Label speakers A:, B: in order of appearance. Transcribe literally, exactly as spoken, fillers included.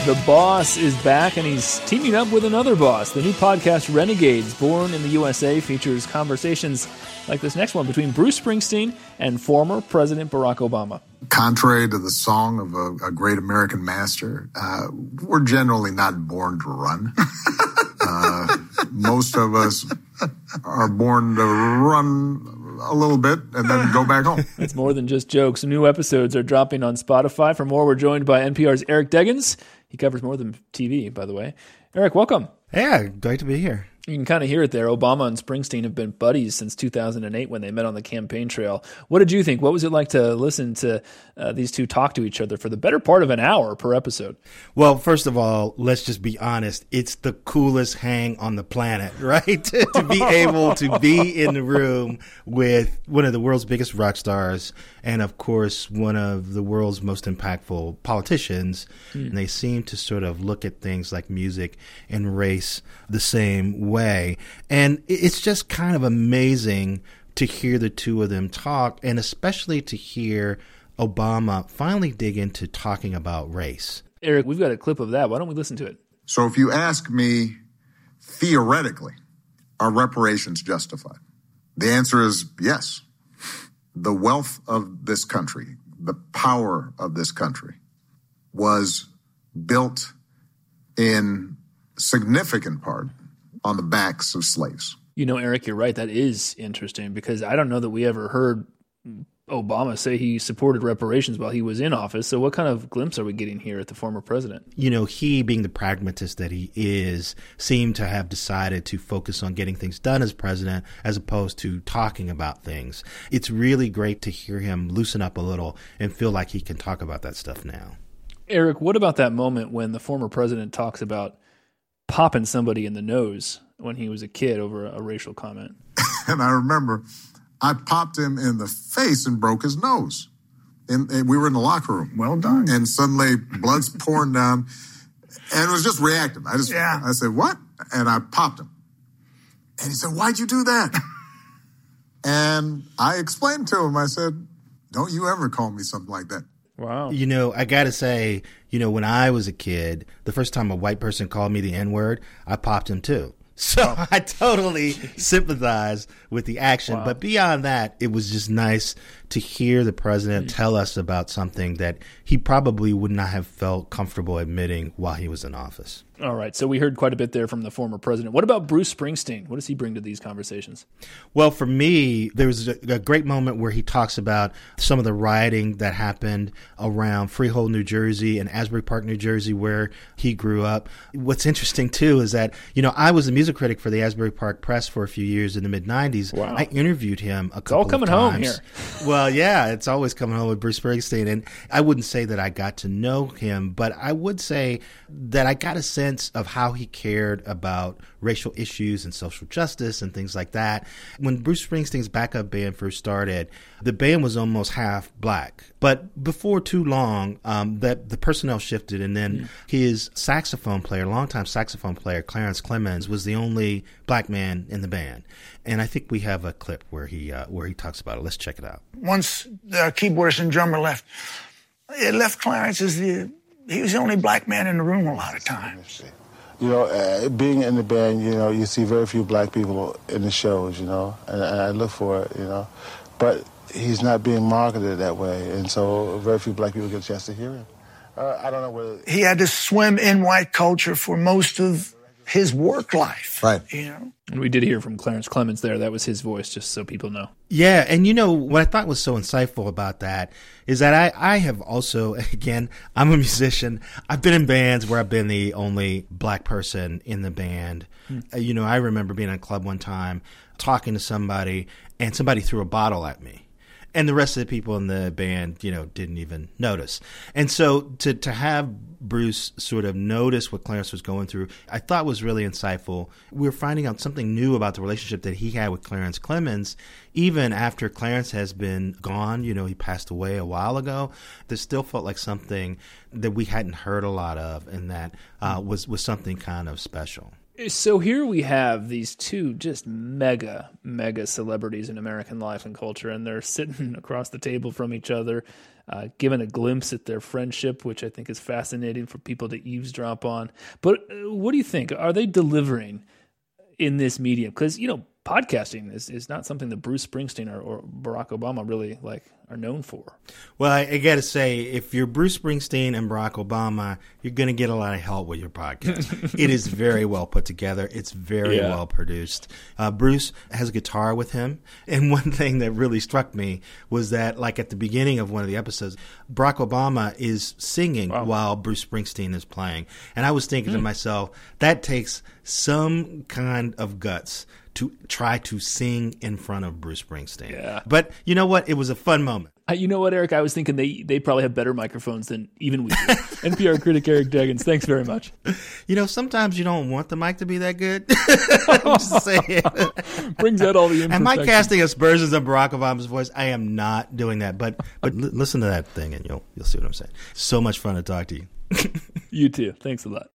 A: The boss is back, and he's teaming up with another boss. The new podcast, Renegades, born in the U S A, features conversations like this next one between Bruce Springsteen and former President Barack Obama.
B: Contrary to the song of a, a great American master, uh, we're generally not born to run. uh, most of us are born to run a little bit and then go back home.
A: It's more than just jokes. New episodes are dropping on Spotify. For more, we're joined by N P R's Eric Deggans. He covers more than T V, by the way. Eric, welcome.
C: Yeah, great to be here.
A: You can kind of hear it there. Obama and Springsteen have been buddies since two thousand eight when they met on the campaign trail. What did you think? What was it like to listen to uh, these two talk to each other for the better part of an hour per episode?
C: Well, first of all, let's just be honest. It's the coolest hang on the planet, right? To be able to be in the room with one of the world's biggest rock stars and, of course, one of the world's most impactful politicians. Mm. And they seem to sort of look at things like music and race the same way. And it's just kind of amazing to hear the two of them talk, and especially to hear Obama finally dig into talking about race.
A: Eric, we've got a clip of that. Why don't we listen to it?
B: So if you ask me, theoretically, are reparations justified? The answer is yes. The wealth of this country, the power of this country was built in significant part on the backs of slaves.
A: You know, Eric, you're right. That is interesting because I don't know that we ever heard Obama say he supported reparations while he was in office. So what kind of glimpse are we getting here at the former president?
C: You know, he, being the pragmatist that he is, seemed to have decided to focus on getting things done as president as opposed to talking about things. It's really great to hear him loosen up a little and feel like he can talk about that stuff now.
A: Eric, what about that moment when the former president talks about popping somebody in the nose when he was a kid over a, a racial comment?
B: And I remember I popped him in the face and broke his nose. And, and we were in the locker room.
D: Well done.
B: And suddenly blood's pouring down. And it was just reactive. I just, yeah. I said, what? And I popped him. And he said, why'd you do that? And I explained to him, I said, don't you ever call me something like that.
A: Wow.
C: You know, I got to say, you know, when I was a kid, the first time a white person called me the N-word, I popped him too. So oh. I totally sympathize with the action. Wow. But beyond that, it was just nice to hear the president mm. tell us about something that he probably would not have felt comfortable admitting while he was in office.
A: All right. So we heard quite a bit there from the former president. What about Bruce Springsteen? What does he bring to these conversations?
C: Well, for me, there was a, a great moment where he talks about some of the rioting that happened around Freehold, New Jersey and Asbury Park, New Jersey, where he grew up. What's interesting, too, is that, you know, I was a music critic for the Asbury Park Press for a few years in the mid nineties.
A: Wow.
C: I interviewed him a couple of times.
A: It's all coming home here.
C: Well, yeah, it's always coming home with Bruce Springsteen. And I wouldn't say that I got to know him, but I would say that I got a sense of how he cared about racial issues and social justice and things like that. When Bruce Springsteen's backup band first started, the band was almost half black. But before too long, um, that the personnel shifted, and then mm. his saxophone player, longtime saxophone player, Clarence Clemens, was the only black man in the band. And I think we have a clip where he uh, where he talks about it. Let's check it out.
D: Once the keyboardist and drummer left, it left Clarence as the he was the only black man in the room a lot of times.
E: You know, uh, being in the band, you know, you see very few black people in the shows, you know, and, and I look for it, you know. But he's not being marketed that way, and so very few black people get a chance to hear him. Uh, I don't know whether...
D: He had to swim in white culture for most of his work life.
B: Right.
D: You know?
A: And we did hear from Clarence Clemens there. That was his voice, just so people know.
C: Yeah, and you know, what I thought was so insightful about that is that I, I have also, again, I'm a musician. I've been in bands where I've been the only black person in the band. Hmm. Uh, you know, I remember being in a club one time, talking to somebody, and somebody threw a bottle at me. And the rest of the people in the band, you know, didn't even notice. And so to to have Bruce sort of notice what Clarence was going through, I thought was really insightful. We were finding out something new about the relationship that he had with Clarence Clemens, even after Clarence has been gone. You know, he passed away a while ago. There still felt like something that we hadn't heard a lot of, and that uh, was, was something kind of special.
A: So here we have these two just mega, mega celebrities in American life and culture, and they're sitting across the table from each other, uh, giving a glimpse at their friendship, which I think is fascinating for people to eavesdrop on. But uh, what do you think? Are they delivering in this medium? Because, you know, podcasting is, is not something that Bruce Springsteen or, or Barack Obama really like are known for.
C: Well, I, I got to say, if you're Bruce Springsteen and Barack Obama, you're going to get a lot of help with your podcast. It is very well put together. It's very
A: Yeah.
C: well produced. Uh, Bruce has a guitar with him. And one thing that really struck me was that, like at the beginning of one of the episodes, Barack Obama is singing
A: Wow.
C: while Bruce Springsteen is playing. And I was thinking to myself, that takes some kind of guts to try to sing in front of Bruce Springsteen.
A: Yeah.
C: But you know what? It was a fun moment.
A: Uh, you know what, Eric? I was thinking they, they probably have better microphones than even we do. N P R critic Eric Deggans, thanks very much.
C: You know, sometimes you don't want the mic to be that good. I'm just saying.
A: Brings out all the imperfections.
C: Am I casting aspersions of Barack Obama's voice? I am not doing that. But but l- listen to that thing and you'll you'll see what I'm saying. So much fun to talk to you.
A: You too. Thanks a lot.